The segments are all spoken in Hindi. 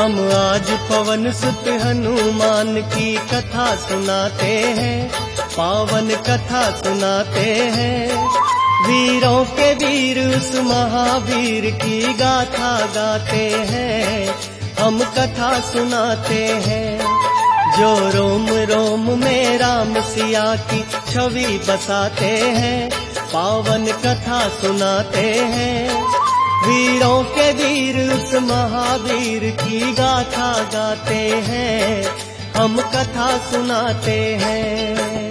हम आज पवन सुत हनुमान की कथा सुनाते हैं, पावन कथा सुनाते हैं। वीरों के वीर उस महावीर की गाथा गाते हैं, हम कथा सुनाते हैं। जो रोम रोम में राम सिया की छवि बसाते हैं, पावन कथा सुनाते हैं। वीरों के वीर उस महावीर की गाथा गाते हैं, हम कथा सुनाते हैं।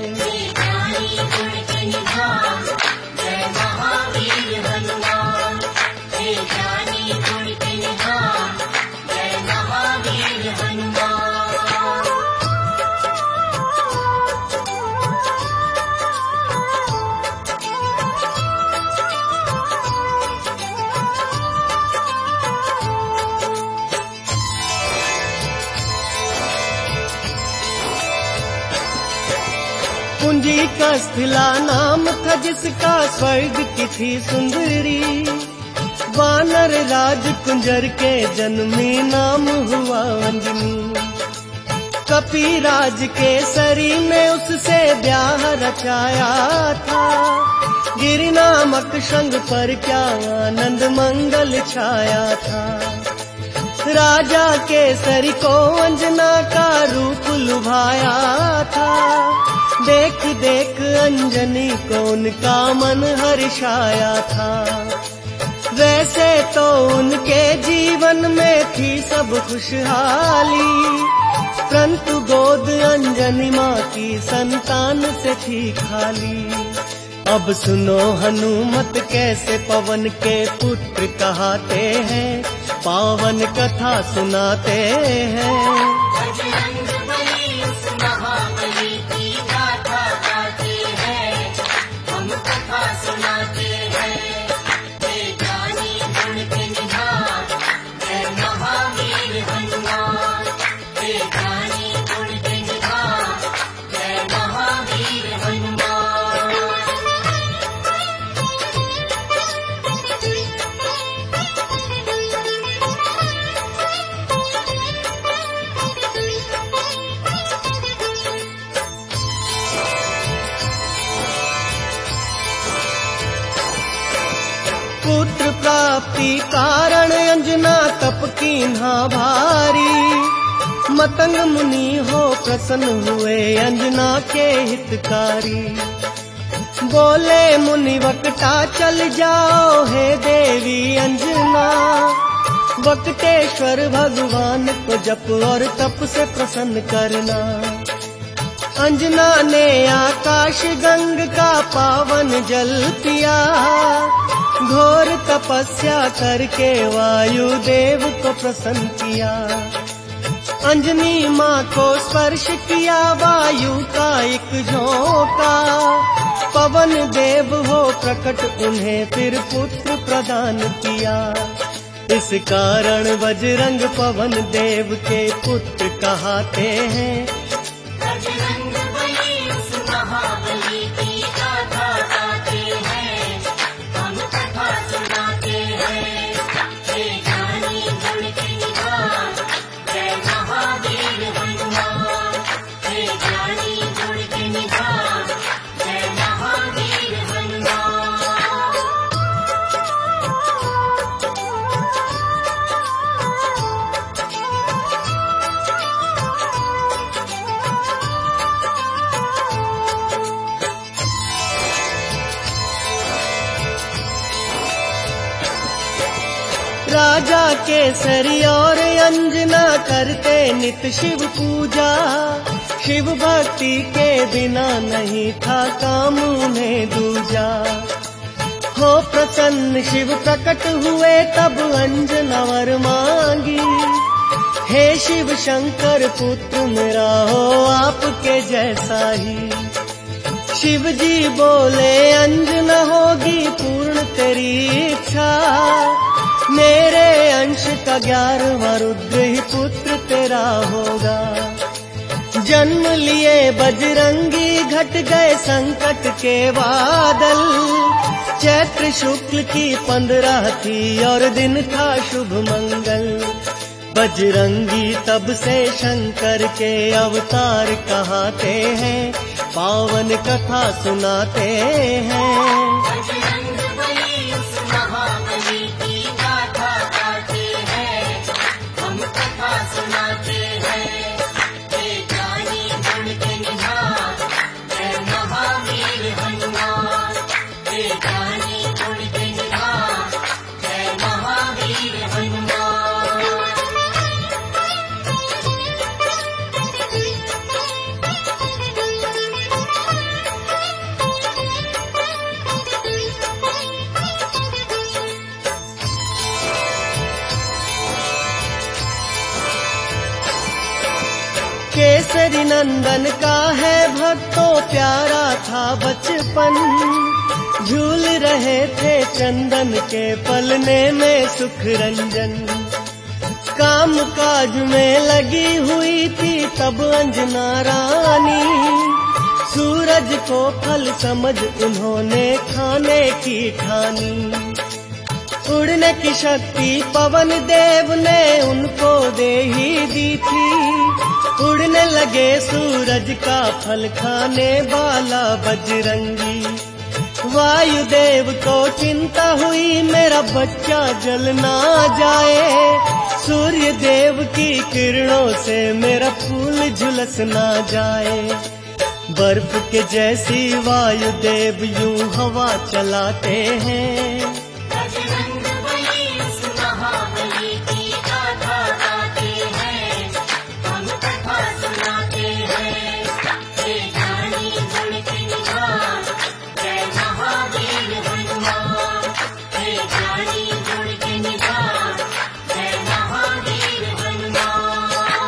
कुंजी का स्थिला नाम था जिसका, स्वर्ग की थी सुंदरी। वानर राज कुंजर के जन्मी, नाम हुआ अंजनी। कपिराज के सरी में उससे ब्याह रचाया था। गिरि नामक शंग पर क्या आनंद मंगल छाया था। राजा के सरी को अंजना का रूप लुभाया था। देख देख अंजनी को उनका मन हर्षाया था। वैसे तो उनके जीवन में थी सब खुशहाली, परंतु गोद अंजनी माँ की संतान से थी खाली। अब सुनो हनुमत कैसे पवन के पुत्र कहाते हैं, पावन कथा सुनाते हैं। पुत्र प्राप्ति कारण अंजना तप कीन्हा भारी। मतंग मुनि हो प्रसन्न हुए अंजना के हितकारी। बोले मुनि वक्ता चल जाओ हे देवी अंजना। वक्तेश्वर भगवान को जप और तप से प्रसन्न करना। अंजना ने आकाश गंग का पावन जल पिया। घोर तपस्या करके वायु देव को प्रसन्न किया। अंजनी माँ को स्पर्श किया वायु का एक झोंका। पवन देव हो प्रकट उन्हें फिर पुत्र प्रदान किया। इस कारण बजरंग पवन देव के पुत्र कहाते हैं। राजा केसरी और अंजना करते नित शिव पूजा। शिव भक्ति के बिना नहीं था काम उन्हें दूजा। हो प्रसन्न शिव प्रकट हुए तब अंजना वर मांगी। हे शिव शंकर पुत्र मेरा हो आपके जैसा ही। शिव जी बोले अंजना होगी पूर्ण तेरी इच्छा। मेरे अंश का 11वां रुद्र ही पुत्र तेरा होगा। जन्म लिए बजरंगी घट गए संकट के बादल। चैत्र शुक्ल की 15 थी और दिन था शुभ मंगल। बजरंगी तब से शंकर के अवतार कहाते हैं, पावन कथा सुनाते हैं। बजरंगबली उस महाबली की गाथा गाते हैं, हम कथा सुनाते हैं। हे जानी गुण के निधान, है महावीर हनुमान। हे जानी गुण के निधान, है महावीर हनुमान। केसरी नंदन का है भक्तों प्यारा था बचपन, झूल रहे थे चंदन के पलने में सुख रंजन। काम काज में लगी हुई थी तब अंजना रानी, सूरज को फल समझ उन्होंने खाने की ठानी। उड़ने की शक्ति पवन देव ने उनको दे ही दी थी, उड़ने लगे सूरज का फल खाने वाला बजरंगी। वायुदेव को चिंता हुई मेरा बच्चा जल ना जाए, सूर्य देव की किरणों से मेरा फूल झुलस ना जाए। बर्फ के जैसी वायुदेव यूं हवा चलाते हैं, बजरंगबली उस महाबली की गाथा गाते हैं, हम कथा सुनाते हैं। हे जानी गुण के निधान, जय महावीर हनुमान। हे जानी गुण के निधान, जय महावीर हनुमान।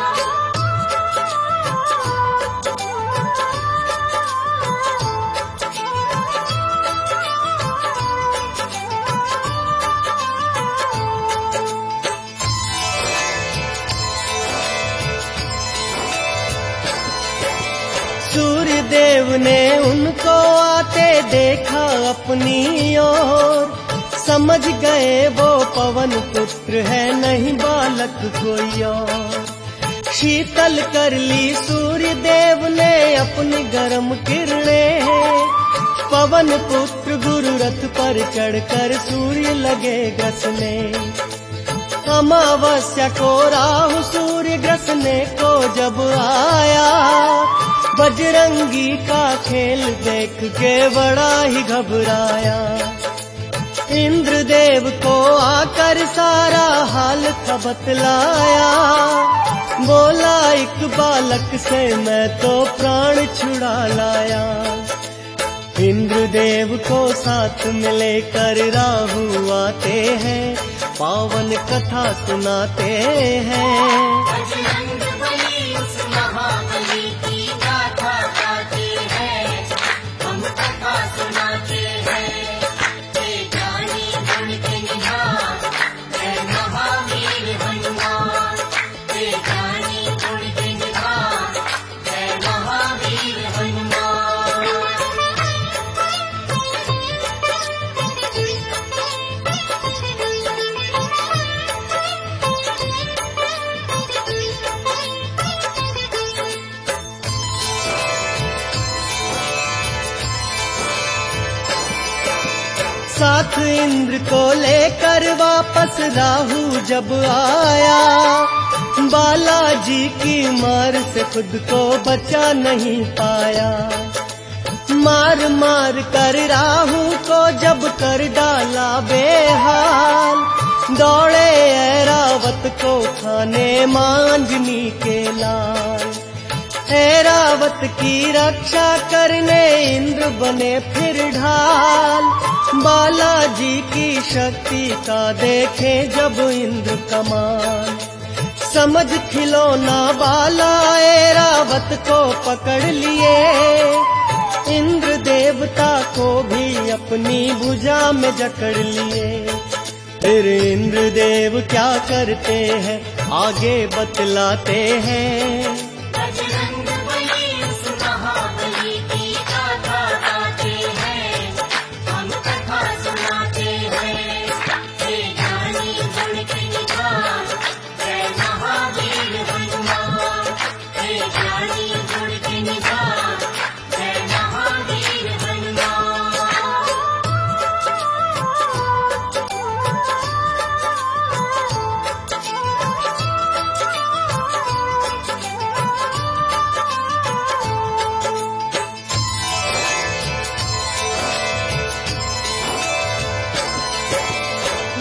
सूर्य देव ने उनको आते देखा अपनी ओर, समझ गए वो पवन पुत्र है नहीं बालक कोई और। शीतल कर ली सूर्य देव ने अपनी गर्म किरणें, पवन पुत्र गुरु रथ पर चढ़कर सूर्य लगे ग्रसने। अमावस्या को राहु सूर्य ग्रसने को जब आया, बजरंगी का खेल देख के बड़ा ही घबराया। इंद्रदेव को आकर सारा हाल था बतलाया, बोला एक बालक से मैं तो प्राण छुड़ा लाया। इंद्रदेव को साथ में लेकर राहु आते हैं, पावन कथा सुनाते हैं। बजरंगबली उस महाबली की गाथा गाते हैं, हम कथा सुनाते हैं। हे जानी गुण के निधान, है महावीर हनुमान। हे जानी गुण के निधान, है महावीर हनुमान। साथ इंद्र को लेकर वापस राहु जब आया, बालाजी की मार से खुद को बचा नहीं पाया। मार मार कर राहु को जब कर डाला बेहाल, दौड़े ऐरावत को खाने मांजनी के लाल। ऐरावत की रक्षा करने इंद्र बने फिर ढाल, बालाजी की शक्ति का देखे जब इंद्र कमाल। समझ खिलौना बाला ऐरावत को पकड़ लिए, इंद्र देवता को भी अपनी भुजा में जकड़ लिए। फिर इंद्र देव क्या करते हैं आगे बतलाते हैं। बजरंगबली उस महाबली की गाथा गाते हैं, हम कथा सुनाते हैं। हे जानी गुण के निधान, जय महा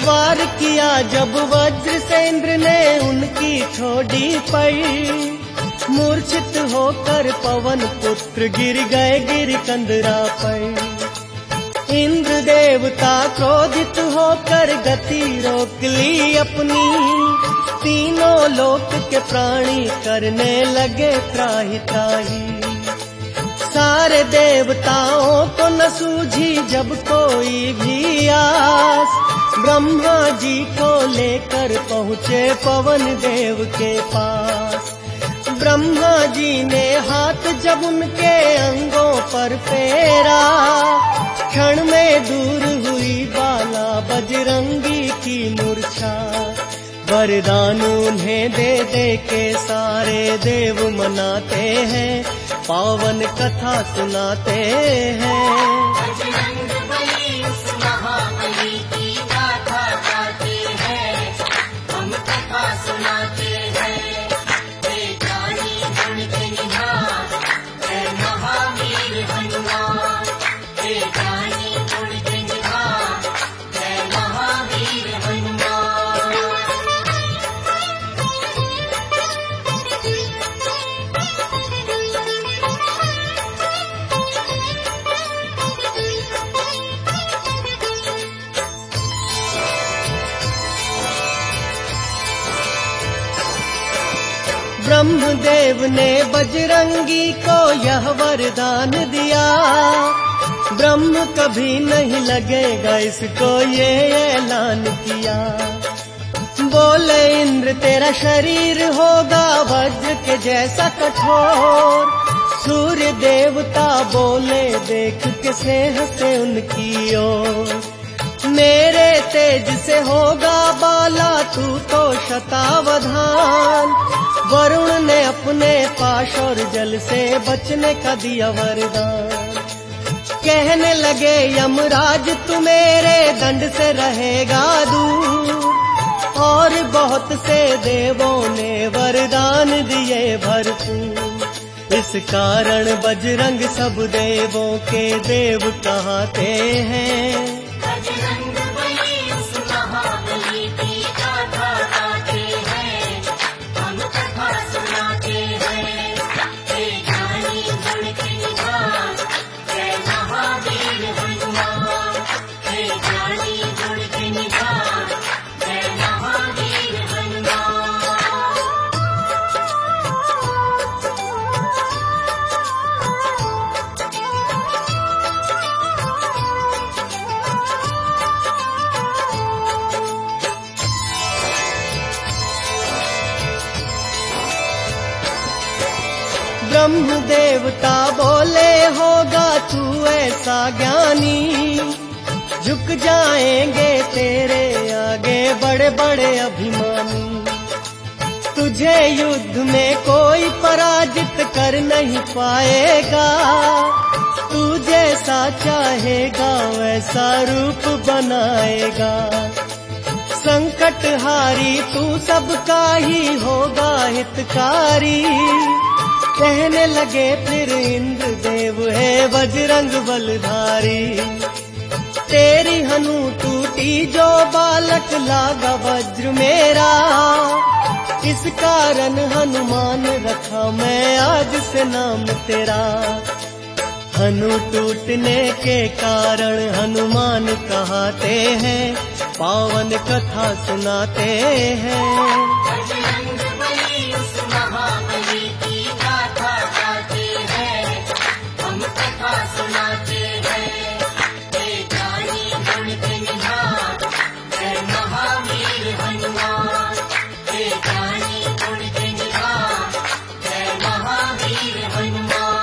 वार किया जब वज्र से इंद्र ने उनकी ठोड़ी पर, मूर्छित होकर पवन पुत्र गिर गए गिरकंदरा पर। इंद्र देवता क्रोधित होकर गति रोक ली अपनी, तीनों लोक के प्राणी करने लगे त्राहि त्राहि। सारे देवताओं को न सूझी जब कोई भी आस, ब्रह्मा जी को लेकर पहुँचे पवन देव के पास। ब्रह्मा जी ने हाथ जब उनके अंगों पर फेरा, क्षण में दूर हुई बाला बजरंगी की मूर्छा। वरदान उन्हें दे दे के सारे देव मनाते हैं, पावन कथा सुनाते हैं। बजरंग बली उस महाबली की गाथा गाते हैं, हम कथा सुनाते हैं। हे जानी गुण के निधान, जय महावीर हनुमान। हे जानी गुण के निधान, जय महावीर हनुमान। ब्रह्मदेव ने बजरंगी को यह वरदान दिया, ब्रह्म कभी नहीं लगेगा इसको ये ऐलान किया। बोले इंद्र तेरा शरीर होगा वज्र के जैसा कठोर, सूर्य देवता बोले देख के स्नेह से उनकी ओर। मेरे तेज से होगा बाला तू तो शतावधान, वरुण ने अपने पाश और जल से बचने का दिया वरदान। कहने लगे यमराज तू मेरे दंड से रहेगा दूर, और बहुत से देवों ने वरदान दिए भरपूर। इस कारण बजरंग सब देवों के देव कहते हैं। बजरंग बली उस महाबली की गाथा गाते हैं, हम कथा सुनाते हैं। हे जानी गुण के निधान, जय महावीर हनुमान। हे जानी गुण के निधान, जय महावीर हनुमान। ब्रह्म देवता बोले होगा तू ऐसा ज्ञानी, झुक जाएंगे तेरे आगे बड़े बड़े अभिमानी। तुझे युद्ध में कोई पराजित कर नहीं पाएगा, तू जैसा चाहेगा वैसा रूप बनाएगा। संकट हारी तू सबका ही होगा हितकारी, कहने लगे फिर इंद्र देव है बजरंग बलधारी। तेरी हनु टूटी जो बालक लागा वज्र मेरा, इस कारण हनुमान रखा मैं आज से नाम तेरा। हनु टूटने के कारण हनुमान कहते हैं, पावन कथा सुनाते हैं। बजरंग बली उस महाबली की गाथा गाते हैं, हम कथा सुनाते हैं। हे जानी गुण के निधान, जय महावीर हनुमान। हे जानी गुण के निधान, जय महावीर हनुमान।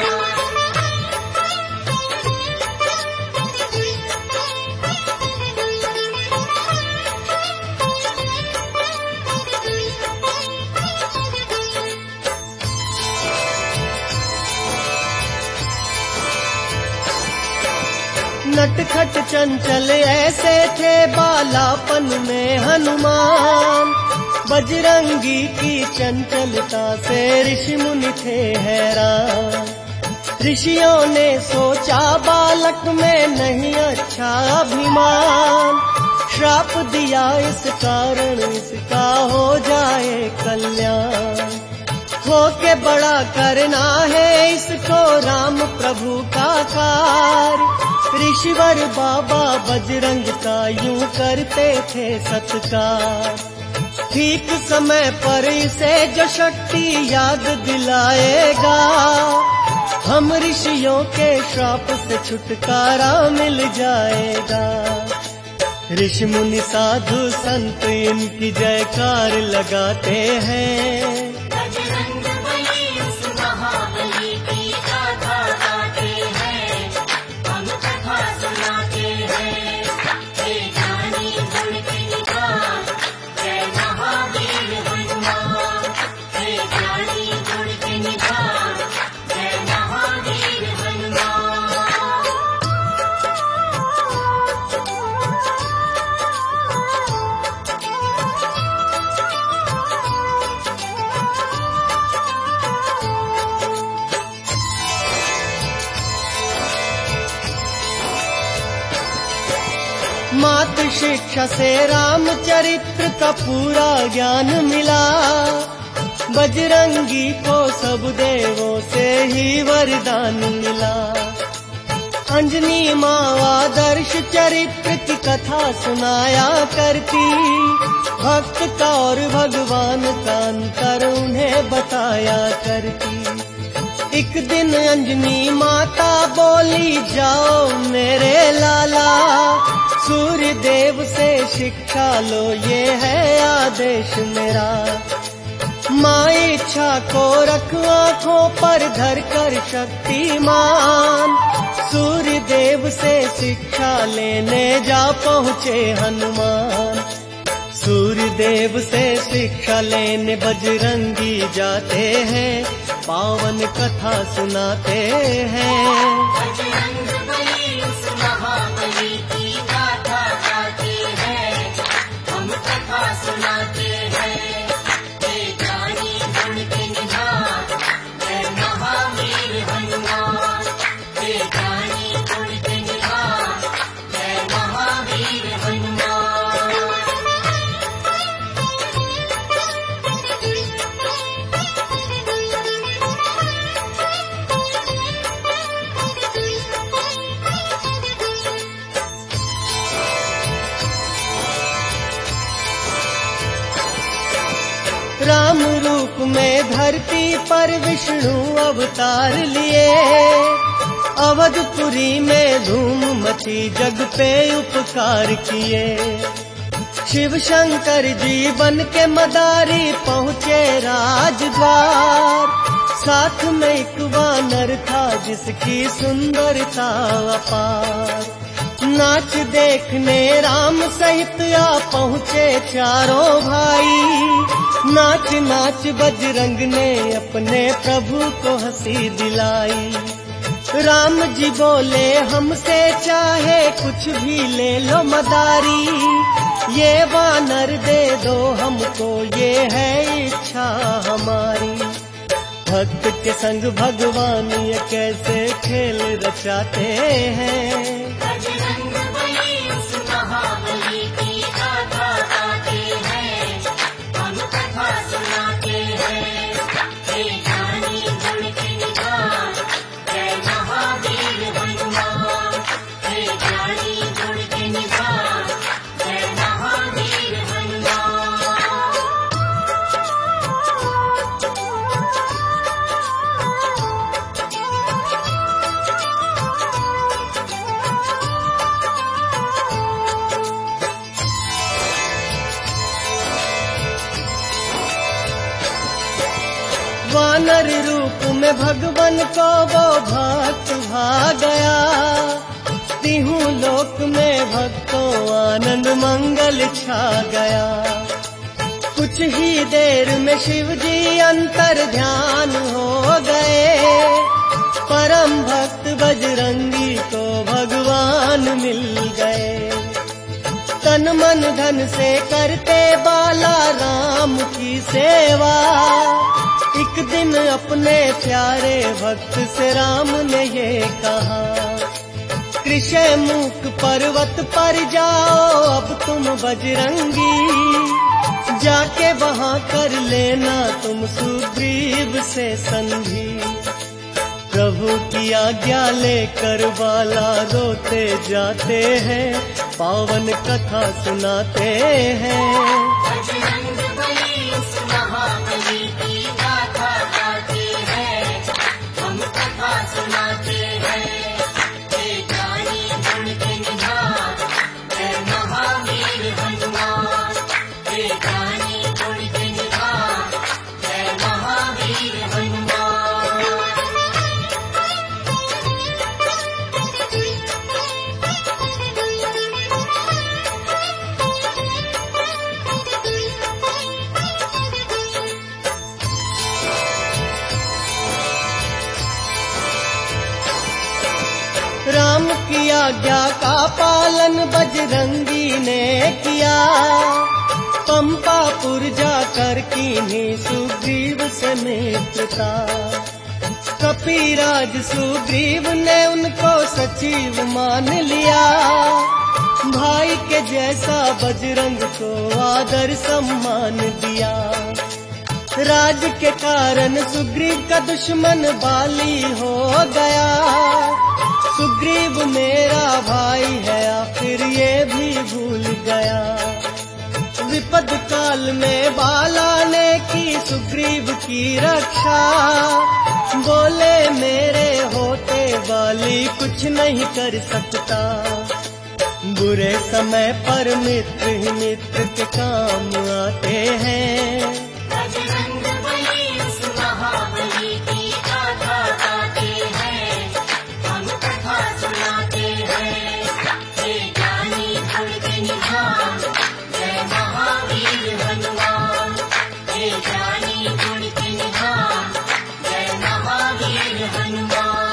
नटखट चंचल ऐसे थे बालापन में हनुमान, बजरंगी की चंचलता से ऋषि मुनि थे हैरान। ऋषियों ने सोचा बालक में नहीं अच्छा अभिमान, श्राप दिया इस कारण इसका हो जाए कल्याण। हो के बड़ा करना है इसको राम प्रभु का कार्य। ऋषिवर बाबा बजरंग का यूं करते थे सत्कार। ठीक समय पर इसे जो शक्ति याद दिलाएगा, हम ऋषियों के श्राप से छुटकारा मिल जाएगा। ऋषि मुनि साधु संत इनकी जयकार लगाते हैं। बजरंग बली उस महाबली की गाथा गाते हैं, हम कथा सुनाते हैं। हे ज्ञानी गुण के निधान, जय महावीर हनुमान। हे ज्ञानी गुण के निधान, जय महावीर हनुमान। मात शिक्षा से रामचरित्र का पूरा ज्ञान मिला। बजरंगी को सब देवों से ही वरदान मिला। अंजनी माँ आदर्श चरित्र की कथा सुनाया करती। भक्त का और भगवान का अंतर उन्हें बताया करती। एक दिन अंजनी माता बोली, जाओ मेरे लाला, सूर्य देव से शिक्षा लो, ये है आदेश मेरा। माँ इच्छा को रख आँखों पर धर कर शक्तिमान। सूर्य देव से शिक्षा लेने जा पहुँचे हनुमान। सूर्य देव से शिक्षा लेने बजरंगी जाते हैं, पावन कथा सुनाते हैं। बजरंग बली उस महाबली की गाथा गाते हैं, हम कथा सुनाते हैं। हे ज्ञानी गुण के निधान, जय महावीर हनुमान। हे ज्ञानी गुण के निधान, जय महावीर हनुमान। राम रूप में धरती पर विष्णु अवतार लिए। अवधपुरी में धूम मची, जग पे उपकार किए। शिव शंकर जी बन के मदारी पहुँचे राजद्वार। साथ में एक वानर था जिसकी सुंदरता अपार। नाच देखने राम सहित आ पहुँचे चारों भाई। नाच नाच बजरंग ने अपने प्रभु को हंसी दिलाई। राम जी बोले, हमसे चाहे कुछ भी ले लो मदारी। ये वानर दे दो हमको, ये है इच्छा हमारी। भक्त के संग भगवान ये कैसे खेल रचाते हैं। बजरंग बली उस महाबली की गाथा गाते हैं, हम कथा सुनाते हैं। हे ज्ञानी गुण के निधान, जय महावीर हनुमान। हे ज्ञानी गुण के निधान, जय महावीर हनुमान। वानर रूप में भगवान को वो भक्त भा गया। तीहू लोक में भक्तों आनंद मंगल छा गया। कुछ ही देर में शिव जी अंतर ध्यान हो गए। परम भक्त बजरंगी को भगवान मिल गए। तन मन धन से करते बाला राम की सेवा। एक दिन अपने प्यारे भक्त से राम ने ये कहा, ऋषमुख पर्वत पर जाओ अब तुम बजरंगी, जाके वहाँ कर लेना तुम सुग्रीव से संधि। प्रभु की आज्ञा लेकर बाला रोते जाते हैं, पावन कथा सुनाते हैं। बजरंग बली उस महाबली की गाथा गाते हैं, हम कथा सुनाते हैं। हे जानी गुण के निधान, जय महावीर हनुमान। हे जानी गुण के निधान, जय महावीर हनुमान। राम की आज्ञा का पालन बजरंगी ने किया, पंपापुर जाकर कीन्ही सुग्रीव से मित्रता। कपिराज सुग्रीव ने उनको सचिव मान लिया, भाई के जैसा बजरंग को आदर सम्मान दिया। राज के कारण सुग्रीव का दुश्मन बाली हो गया, सुग्रीव मेरा भाई है आखिर ये भी भूल गया। विपद काल में बाला ने की सुग्रीव की रक्षा, बोले मेरे होते वाली कुछ नहीं कर सकता। बुरे समय पर मित्र ही मित्र के काम आते हैं। बजरंग बली उस महाबली की गाथा गाते हैं, हम कथा सुनाते हैं। हे जानी गुण के निधान, जय महावीर हनुमान। हे जानी गुण के निधान, जय महावीर हनुमान।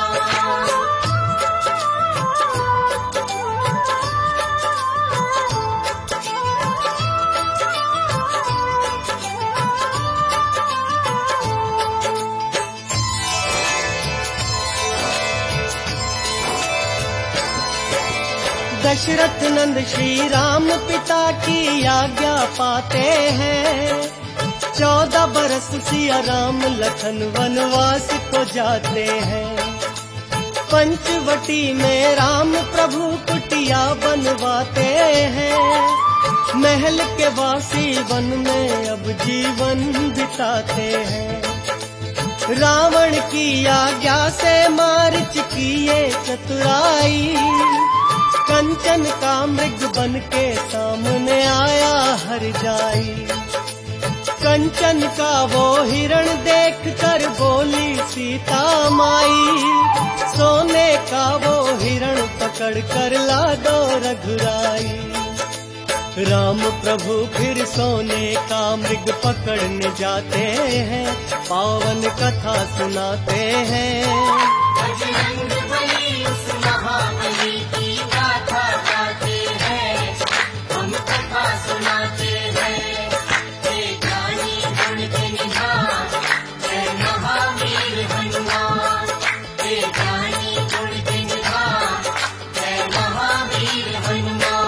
दशरथ नंद श्री राम पिता की आज्ञा पाते हैं, 14 बरस सिया राम लखन वनवास को जाते हैं। पंचवटी में राम प्रभु कुटिया बनवाते हैं, महल के वासी वन में अब जीवन बिताते हैं। रावण की आज्ञा से मारीच किए चतुराई, कंचन का मृग बन के सामने आया हर जाई। कंचन का वो हिरण देख कर बोली सीता माई, सोने का वो हिरण पकड़ कर ला दो रघुराई। राम प्रभु फिर सोने का मृग पकड़ने जाते हैं, पावन कथा सुनाते हैं। बजरंग बली उस महाबली की गाथा गाते हैं, हम कथा सुनाते हैं। हे जानी गुण के निधान, जय महावीर हनुमान। हे जानी गुण के निधान, जय महावीर हनुमान।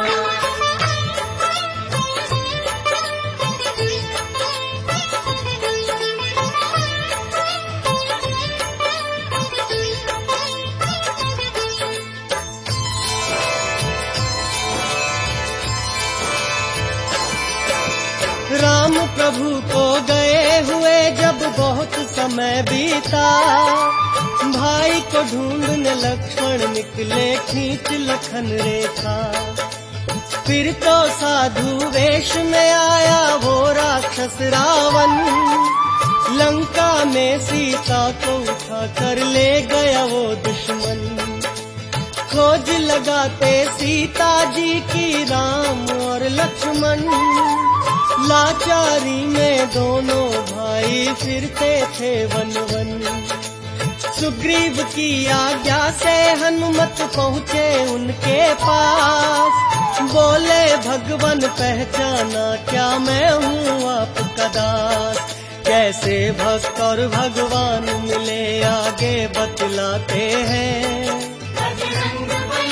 राम प्रभु को गए हुए जब बहुत समय बीता, भाई को ढूंढने लक्ष्मण निकले खींच लखन रेखा। फिर तो साधु वेश में आया वो राक्षस रावण, लंका में सीता को उठा कर ले गया वो दुश्मन। खोज लगाते सीता जी की राम और लक्ष्मण, लाचारी में दोनों भाई फिरते थे वन वन। सुग्रीव की आज्ञा से हनुमत पहुँचे उनके पास, बोले भगवान पहचाना क्या मैं हूँ आपका दास। कैसे भक्त और भगवान मिले आगे बतलाते हैं। बजरंग बली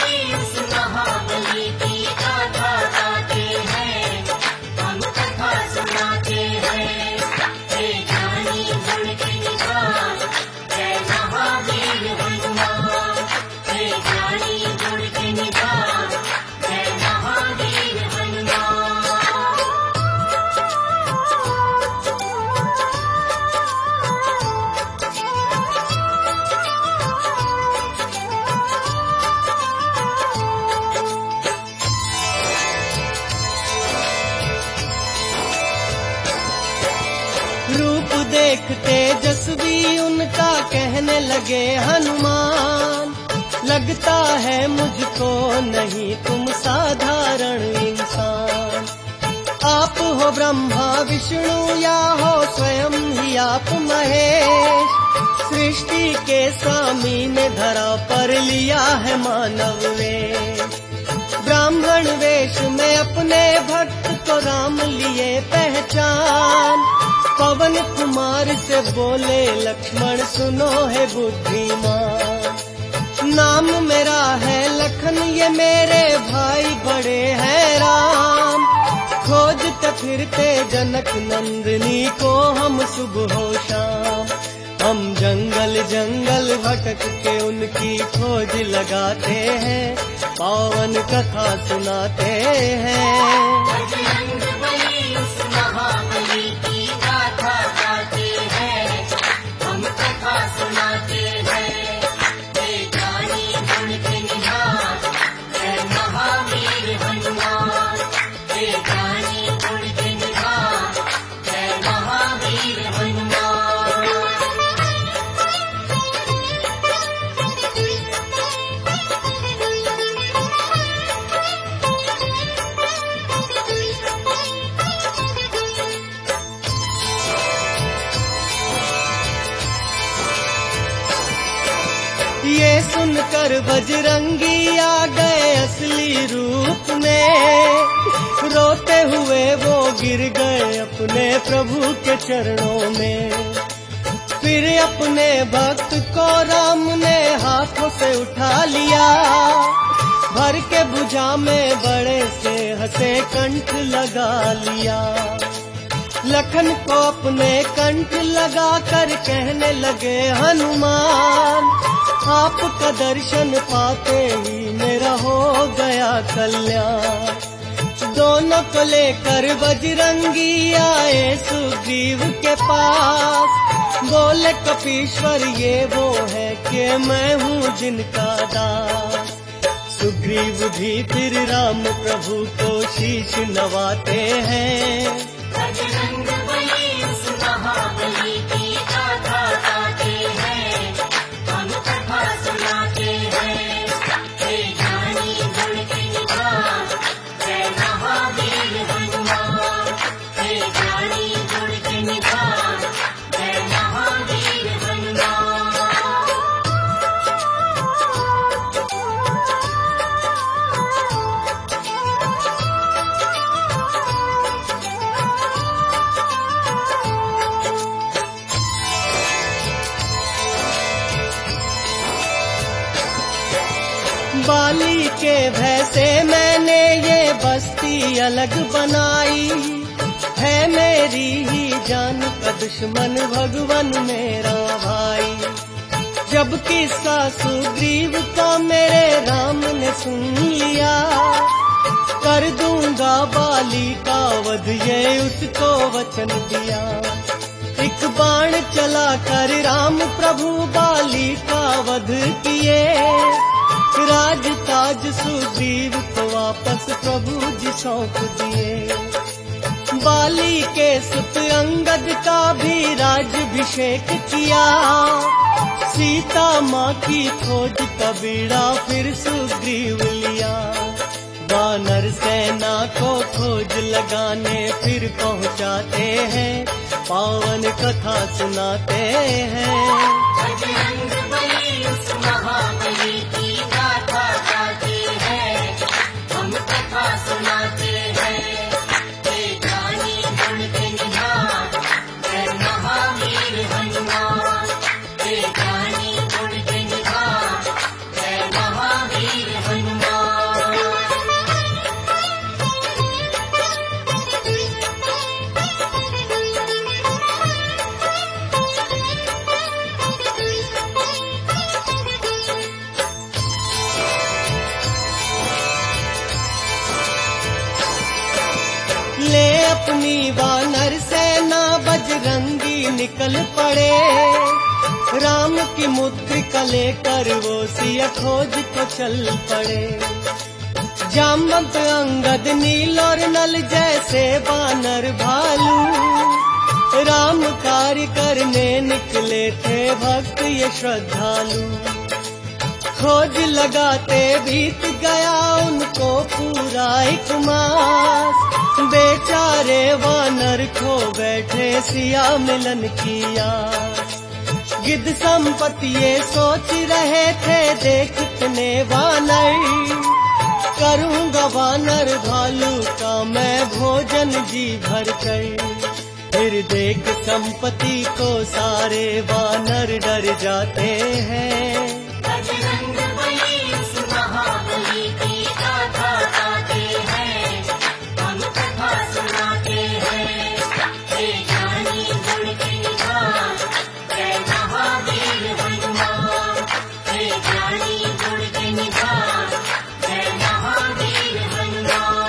देख तेजस्वी उनका कहने लगे हनुमान, लगता है मुझको नहीं तुम साधारण इंसान। आप हो ब्रह्मा विष्णु या हो स्वयं ही आप महेश, सृष्टि के स्वामी ने धरा पर लिया है मानव वेश। ब्राह्मण वेश में अपने भक्त को राम लिए पहचान, पवन कुमार से बोले लक्ष्मण सुनो है बुद्धिमान। नाम मेरा है लखन ये मेरे भाई बड़े हैं राम, खोजते फिरते जनक नंदिनी को हम सुबह हो शाम। हम जंगल जंगल भटक के उनकी खोज लगाते हैं, पावन कथा सुनाते हैं। बजरंग बली उस महाबली की गाथा गाते हैं, हम कथा सुनाते हैं। हे ज्ञानी गुण के निधान, जय महावीर हनुमान। हे ज्ञानी गुण के निधान, जय महावीर हनुमान। ये सुनकर बजरंगी आ गए असली रूप में, रोते हुए वो गिर गए अपने प्रभु के चरणों में। फिर अपने भक्त को राम ने हाथों से उठा लिया, भर के भुजा में बड़े से हंसे कंठ लगा लिया। लखन को अपने कंठ लगा कर कहने लगे हनुमान, आपका दर्शन पाते ही मेरा हो गया कल्याण। दोनों को लेकर बजरंगी आए सुग्रीव के पास, बोले कपीश्वर ये वो है कि मैं हूँ जिनका दास। सुग्रीव भी फिर राम प्रभु को शीश नवाते हैं। बजरंग बली उस महाबली की गाथा गाते हैं, हम कथा सुनाते हैं। हे ज्ञानी गुण के निधान, जय महावीर हनुमान। हे ज्ञानी गुण के निधान, जय महावीर हनुमान। बाली के भय से मैंने ये बस्ती अलग बनाई, है मेरी ही जान का दुश्मन भगवान मेरा भाई। जब किस्सा सुग्रीव का मेरे राम ने सुन लिया, कर दूंगा बाली का वध ये उसको वचन दिया। एक बाण चला कर राम प्रभु बाली का वध किए, राज ताज सुग्रीव को वापस प्रभु जी सौंप दिए। बाली के सुत अंगद का भी राज्याभिषेक किया, सीता माँ की खोज का बीड़ा फिर सुग्रीव लिया। वानर सेना को खोज लगाने फिर पहुँचाते हैं, पावन कथा सुनाते हैं। बजरंग बली उस महाबली की गाथा गाते हैं, हम कथा सुनाते हैं। हे ज्ञानी गुण के निधान, जय महावीर हनुमान। हे ज्ञानी गुण के निधान, जय महावीर हनुमान। ले अपनी वानर सेना बजरंगी निकल पड़े, राम की मुद्रिका लेकर वो सिया खोज को चल पड़े। जामवंत अंगद नील और नल जैसे वानर भालू, राम कार्य करने निकले थे भक्त ये श्रद्धालु। खोज लगाते बीत गया उनको पूरा 1 मास। बेचारे वानर खो बैठे सिया मिलन की आस। गिद्ध संपत्ति ये सोच रहे थे देखने वानर। करूँगा वानर भालू का मैं भोजन जी भर कर। फिर देख संपत्ति को सारे वानर डर जाते हैं। बजरंगबली उस महाबली की गाथा गाते हैं, हम कथा सुनाते हैं। हे ज्ञानी गुण के निधान, जय महावीर हनुमान। हे ज्ञानी गुण के निधान, जय महावीर हनुमान।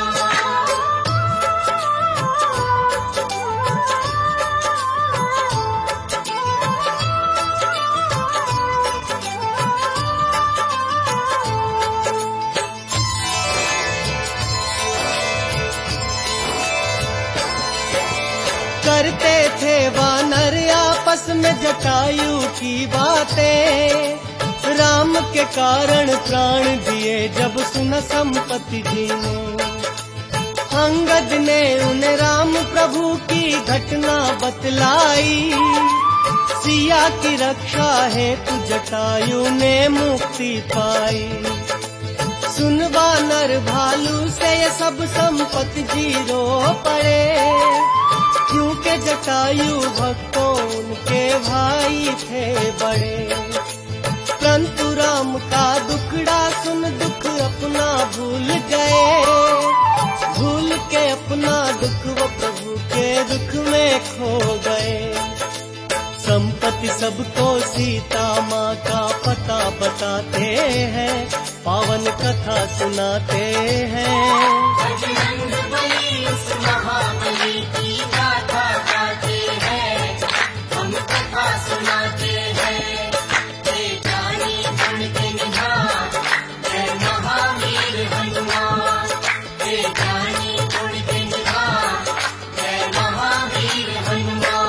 करते थे वानर आपस में जटायु की बातें। राम के कारण प्राण दिए जब सुना संपत्ति जी ने। अंगद ने उन्हें राम प्रभु की घटना बतलाई। सिया की रक्षा हेतु जटायु ने मुक्ति पाई। सुन वानर भालू से ये सब संपत्ति जी रो पड़े। क्योंकि जटायु भक्तों उनके भाई थे बड़े। परंतु राम का दुखड़ा सुन दुख अपना भूल गए। भूल के अपना दुख वो प्रभु के दुख में खो गए। संपत्ति सबको सीता माँ का पता बताते हैं, पावन कथा सुनाते हैं। बजरंगबली उस महाबली की गाथा गाते हैं, हम कथा सुनाते हैं। हे ज्ञानी गुण के निधान, जय महावीर हनुमान। हे ज्ञानी गुण के निधान, जय महावीर हनुमान।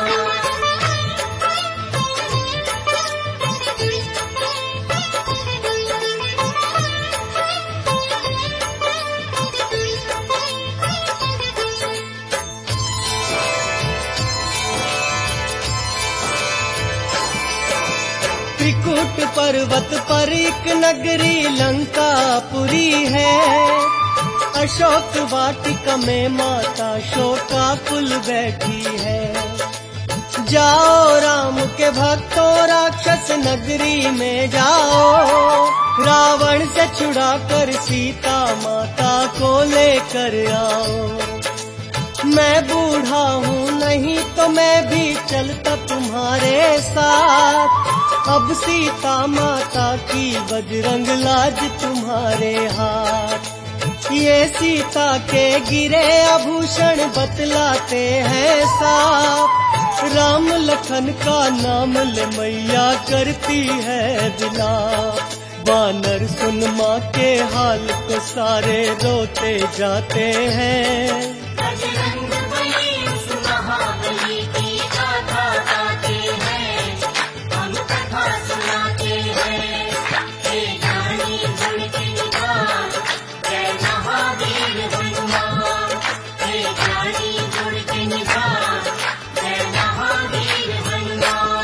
त्रिकुट पर्वत पर एक नगरी लंकापुरी है। अशोक वाटिका में माता शोकाकुल बैठी है। जाओ राम के भक्तों राक्षस नगरी में जाओ। रावण से छुड़ाकर सीता माता को लेकर आओ। मैं बूढ़ा हूँ नहीं तो मैं भी चलता तुम्हारे साथ। अब सीता माता की बजरंग लाज तुम्हारे हाथ। ये सीता के गिरे आभूषण बतलाते हैं साफ। राम लखन का नाम ले मैया करती है विलाप। वानर सुन माँ के हाल को सारे रोते जाते हैं। बजरंगबली उस महाबली की गाथा गाते हैं, हम कथा सुनाते हैं। हे ज्ञानी गुण के निधान, जय महावीर हनुमान। हे ज्ञानी गुण के निधान, जय महावीर हनुमान।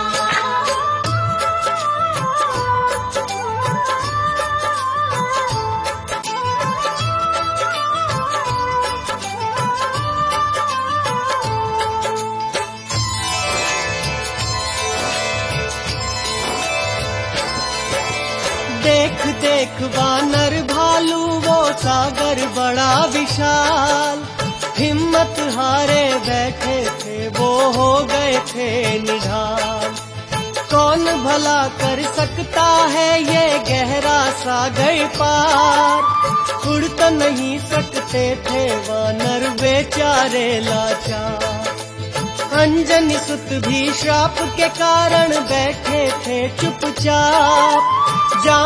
देख देख वानर भालू वो सागर बड़ा विशाल। हिम्मत हारे बैठे थे वो हो गए थे निढाल। कौन भला कर सकता है ये गहरा सागर पार। उड़ तो नहीं सकते थे वानर बेचारे लाचार। अंजनी सुत भी श्राप के कारण बैठे थे चुपचाप।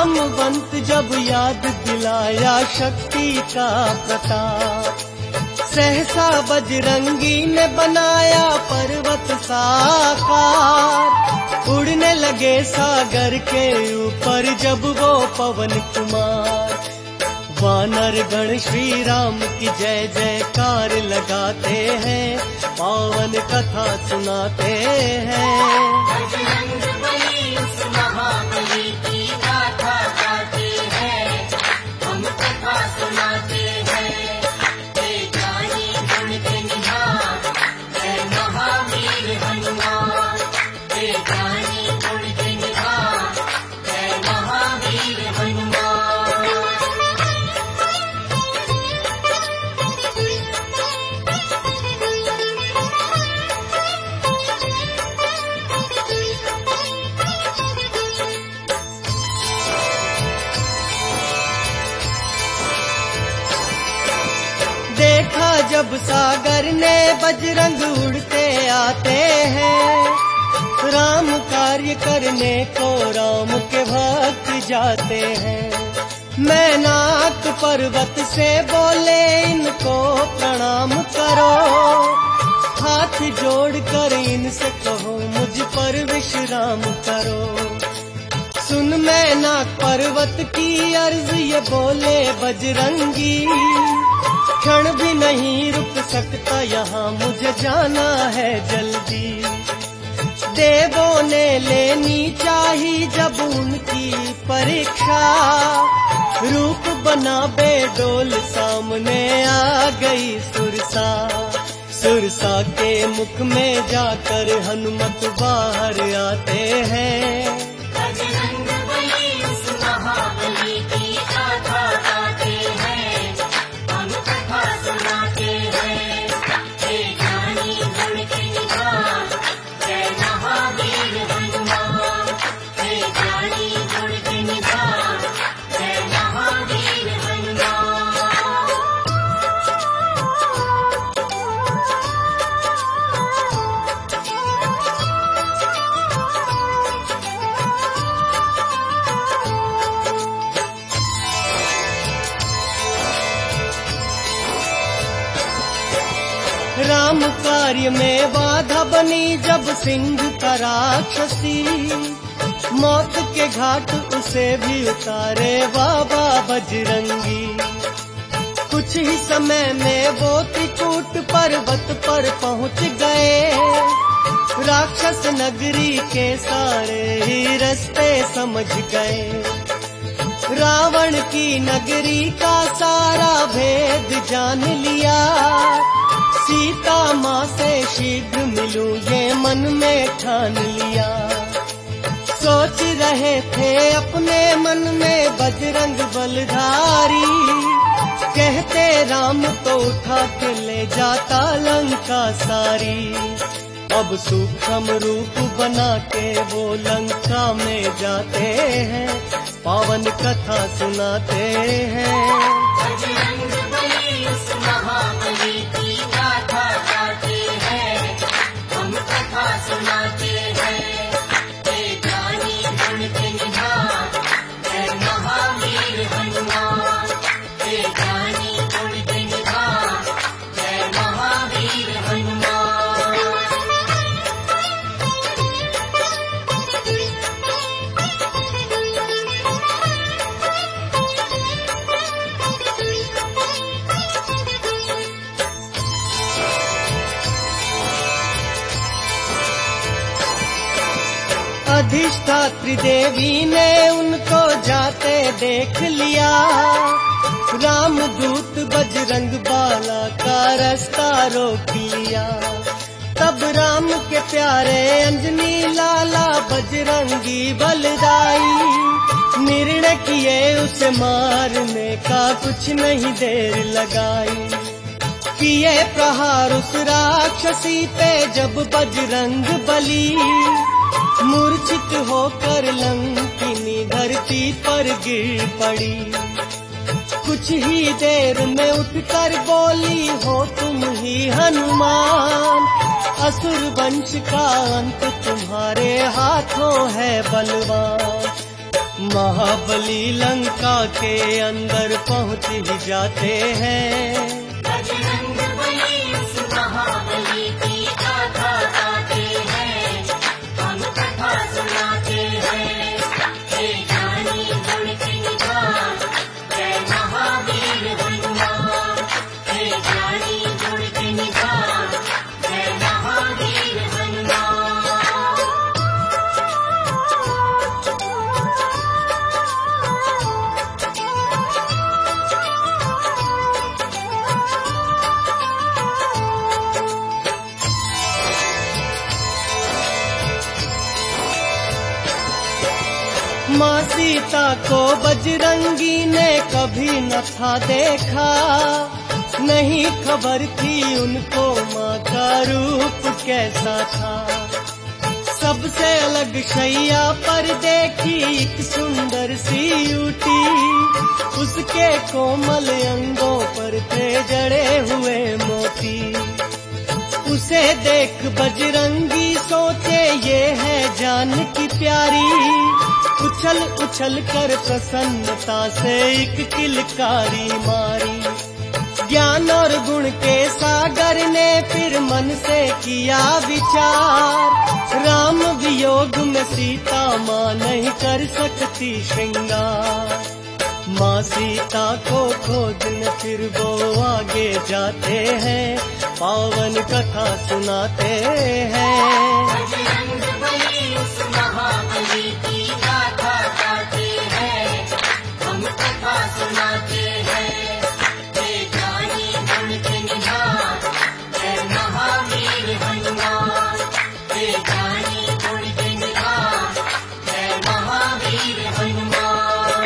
जामवंत जब याद दिलाया शक्ति का प्रताप। सहसा बजरंगी ने बनाया पर्वत साकार, उड़ने लगे सागर के ऊपर जब वो पवन कुमार। वानर गण श्री राम की जय जयकार लगाते हैं, पावन कथा सुनाते हैं। बजरंग बली उस महाबली की गाथा गाते हैं, हम कथा सुनाते हैं। हे ज्ञानी गुण के निधान, जय महावीर हनुमान। हे ज्ञानी गुण के निधान, जय महावीर हनुमान। देखा जब सागर ने बजरंग उड़ते आते हैं, राम कार्य करने को राम के भक्त जाते हैं। मैनाक पर्वत से बोले इनको प्रणाम करो, हाथ जोड़कर इनसे कहो मुझ पर विश्राम करो। सुन मैनाक पर्वत की अर्ज ये बोले बजरंगी, क्षण भी नहीं रुक सकता यहाँ, मुझे जाना है जल्दी। देवों ने लेनी चाहिए जब उनकी परीक्षा, रूप बना बेडोल सामने आ गई सुरसा। सुरसा के मुख में जाकर हनुमत बाहर आते हैं। बजरंग बली उस महाबली की गाथा गाते हैं, हम कथा सुनाते हैं। हे ज्ञानी गुण के निधान, जय महावीर हनुमान। हे ज्ञानी गुण के निधान, जय महावीर हनुमान। राम कार्य में बाधा बनी जब सिंह का राक्षसी, मौत के घाट उसे भी उतारे बाबा बजरंगी। कुछ ही समय में वो त्रिकूट पर्वत पर पहुँच गए, राक्षस नगरी के सारे ही रास्ते समझ गए। रावण की नगरी का सारा भेद जान लिया, सीता माँ से शीघ्र मिलूं ये मन में ठान लिया। सोच रहे थे अपने मन में बजरंग बलधारी, कहते राम तो उठा के ले जाता लंका सारी। अब सूक्ष्म रूप बना के वो लंका में जाते हैं, पावन कथा सुनाते हैं। बजरंग बली उस महाबली की गाथा गाते हैं, हम कथा सुनाते हैं। हे ज्ञानी गुण के निधान, जय महावीर हनुमान। हे ज्ञानी गुण के निधान, जय महावीर हनुमान। अधिष्ठात्री देवी ने उनको जाते देख लिया, रामदूत बजरंग बाला का रास्ता रोक लिया। तब राम के प्यारे अंजनी लाला बजरंगी बलदाई, निर्णय किए उसे मारने का कुछ नहीं देर लगाई। किए प्रहार उस राक्षसी पे जब बजरंग बली, मूर्छित होकर लंकिनी धरती पर गिर पड़ी। कुछ ही देर में उठकर बोली, हो तुम ही हनुमान, असुर वंश का अंत तुम्हारे हाथों है बलवान। महाबली लंका के अंदर पहुँच ही जाते हैं। बजरंग सीता को बजरंगी ने कभी न था देखा, नहीं खबर थी उनको माँ का रूप कैसा था। सबसे अलग शैया पर देखी एक सुंदर सी यूटी, उसके कोमल अंगों पर थे जड़े हुए मोती। उसे देख बजरंगी सोचे ये है जानकी प्यारी, उछल उछल कर प्रसन्नता से एक किलकारी मारी। ज्ञान और गुण के सागर ने फिर मन से किया विचार, राम वियोग में सीता माँ नहीं कर सकती श्रृंगार। माँ सीता को खोजने फिर वो आगे जाते हैं, पावन कथा सुनाते हैं। बजरंगबली उस महाबली की गाथा गाते हैं, हम कथा सुनाते हैं। हे ज्ञानी गुण के निधान, जय महावीर हनुमान। हे ज्ञानी गुण के निधान, जय महावीर हनुमान।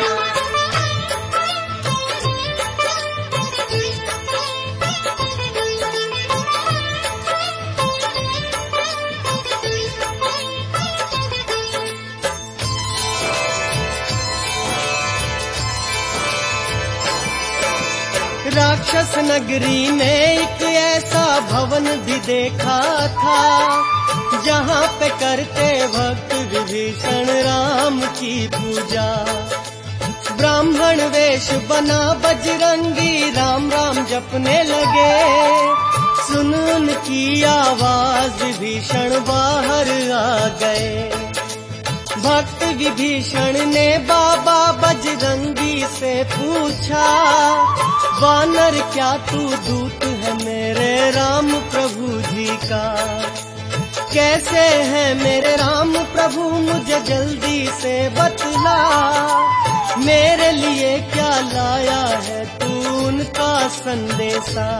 राक्षस नगरी में एक ऐसा भवन भी देखा था, जहाँ पे करते भक्त विभीषण राम की पूजा। ब्राह्मण वेश बना बजरंगी राम राम जपने लगे, सुन उनकी आवाज विभीषण बाहर आ गए। भक्त विभीषण ने बाबा बजरंगी से पूछा, वानर क्या तू दूत है मेरे राम प्रभु जी का? कैसे है मेरे राम प्रभु मुझे जल्दी से बतला, मेरे लिए क्या लाया है तू उनका संदेशा।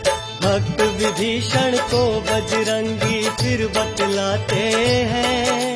भक्त विभीषण को बजरंगी फिर बतलाते हैं,